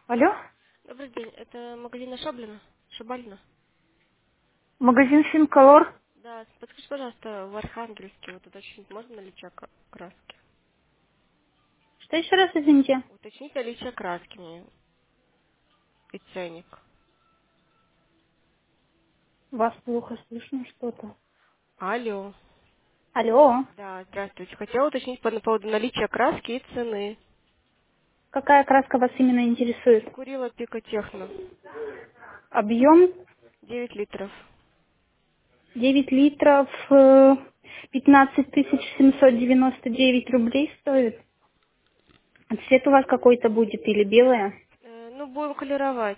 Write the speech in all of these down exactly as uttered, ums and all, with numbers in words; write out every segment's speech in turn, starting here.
Алло? Добрый день, это магазин Шаблина? Шабалина? Магазин Финколор. Да, подскажите, пожалуйста, в Архангельске вот уточнить можно наличие ка- краски? Что еще раз, извините? Уточнить наличие краски мне и ценник. Вас плохо слышно что-то. Алло. Алло? Да, здравствуйте. Хотела уточнить по поводу наличия краски и цены. Какая краска вас именно интересует? Курила Пикотехно. Объем девять литров. девять литров, э, пятнадцать тысяч семьсот девяносто девять рублей стоит. А цвет у вас какой-то будет или белая? Э, ну, будем колеровать.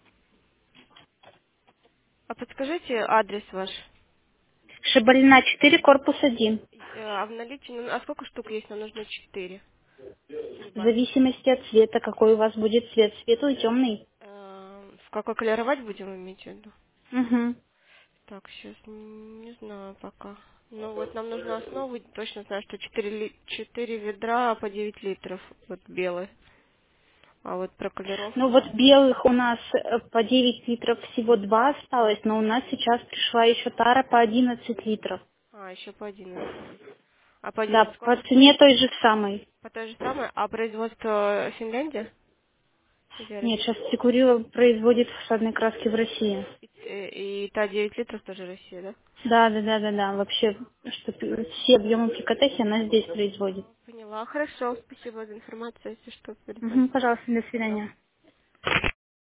А подскажите адрес ваш. Шабалина четыре, корпус один. Э, А в наличии, ну, а сколько штук есть? Нам нужно четыре. Или В банки. зависимости от цвета, какой у вас будет цвет. Светлый, темный. Э, В какой колеровать будем иметь в виду? Угу. Так, сейчас не знаю пока. Ну вот нам нужна основа, точно знаю, что четыре ли- четыре ведра по девять литров, вот белые. А вот про Ну колеровку. вот белых у нас э, по девять литров всего два осталось, но у нас сейчас пришла еще тара по одиннадцать литров. А, еще по одиннадцать есть. А по Да, одиннадцать по сколько цене стоит? той же самой. По той же самой? А производство Финляндия? Или Нет, Россия? сейчас Секурила производит фасадные краски в России. И, э, и та девять литров тоже Россия, да? Да, да, да, да, да. Вообще, что пи- все объемы пикотехи она здесь производит. Поняла. Хорошо, спасибо за информацию, если что, Мгм, перезвоню. пожалуйста, до Пока. свидания.